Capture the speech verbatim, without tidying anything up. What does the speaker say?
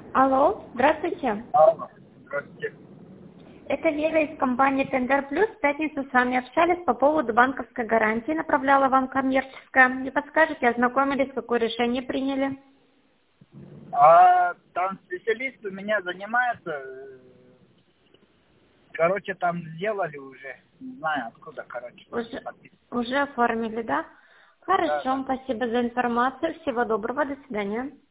Алло, здравствуйте. Алло, здравствуйте. Это Вера из компании Тендер Плюс. В пятницу с вами общались по поводу банковской гарантии, направляла вам коммерческая. Не подскажете, ознакомились, какое решение приняли? А там специалист у меня занимается. э, Короче, там сделали уже. Не знаю откуда, короче. Уже, подпис- уже оформили, да? Да, да. Хорошо, спасибо за информацию. Всего доброго, до свидания.